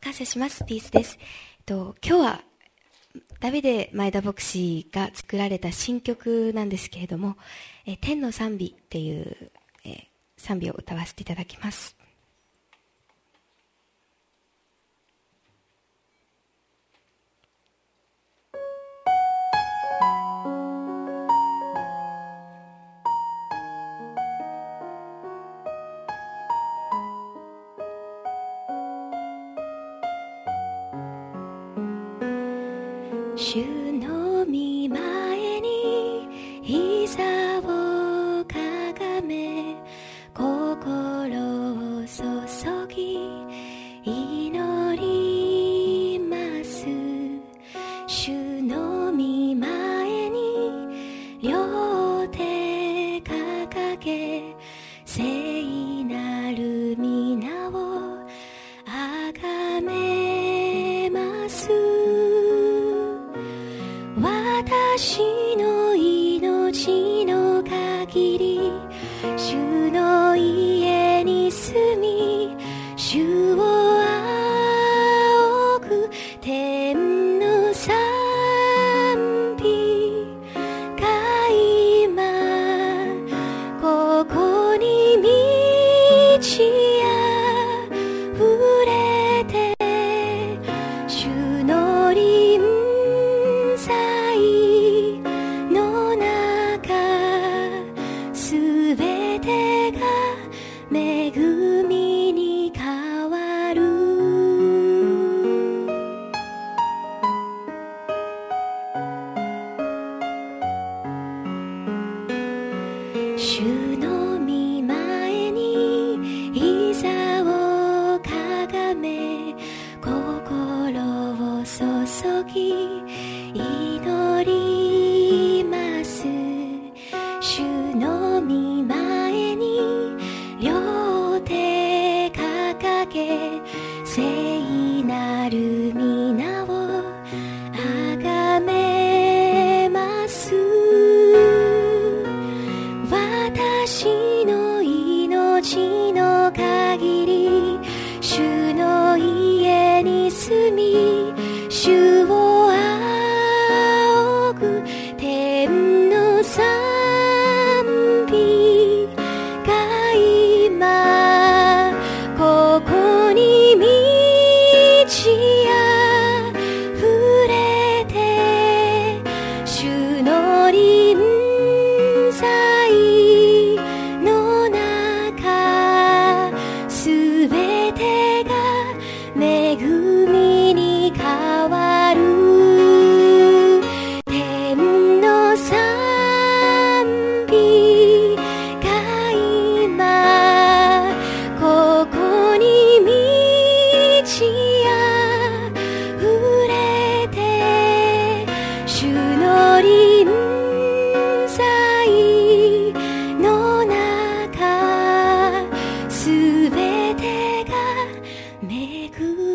感謝します。ピースです。今日はダビデ前田牧師が作られた新曲なんですけれども、天の賛美っていう、賛美を歌わせていただきます。主の御前に膝をかがめ、心を注ぎ祈ります。主の御前に両手掲げ、聖なる皆をあがめます。私の命の限り主の家に住み、主を仰ぐ天の賛美が今ここに満ち溢れて、主の臨在の中、すべてが恵みに変わる。主の御前に膝をかがめ、心を注ぎ祈ります。主の御前に両手掲げ、聖なる皆をあがめます。私の命の限り主の家に住み、主を仰ぐ天の賛美が今ここに満ち溢れて、主の臨在の中、すべてが恵みに変わる。天の賛美が今ここに満ち溢れて、主の臨在の中、すべてが恵